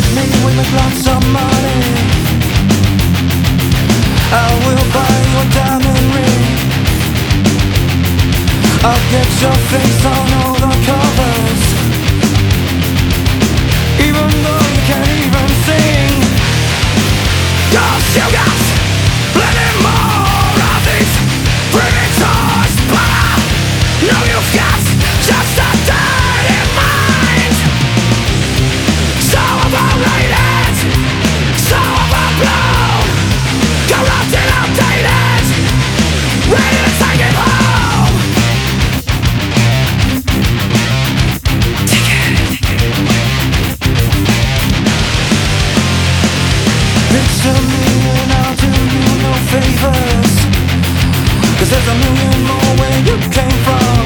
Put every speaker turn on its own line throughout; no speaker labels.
me with lots of money. I will buy you a diamond ring. I'll get your face on all the covers, even though you can't even sing. 'Cause you got plenty more of these pretty toys, but I know you've got just a dirty mind. So overrated, so overblown, corrupted, outdated, ready to take it home. Picture me and I'll do you no favors, 'cause there's a million more where you came from.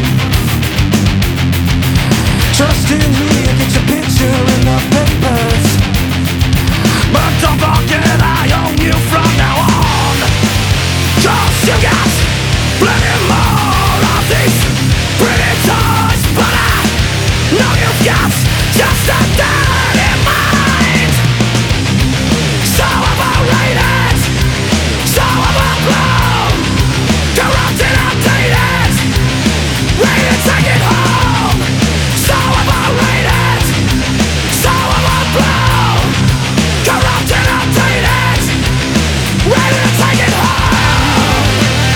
Trust in me and get your picture in the papers, but don't forget I own you from now on. 'Cause you got plenty more of these pretty toys, but I know you've got just a dirty mind. So overrated, so overblown, corrupted, outdated, ready to take it home. So overrated, so overblown, corrupted, outdated, ready to take it home.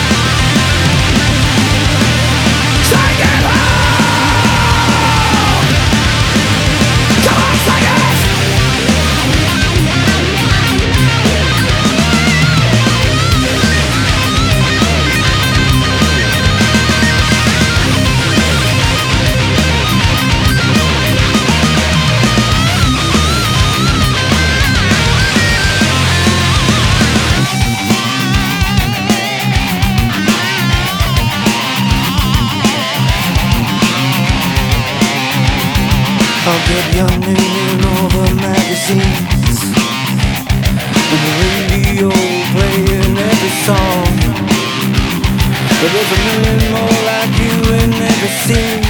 Take it home. Come on, take it. I'll get your name in all the magazines, and the radio playing every song. But there's a million more like you in every scene.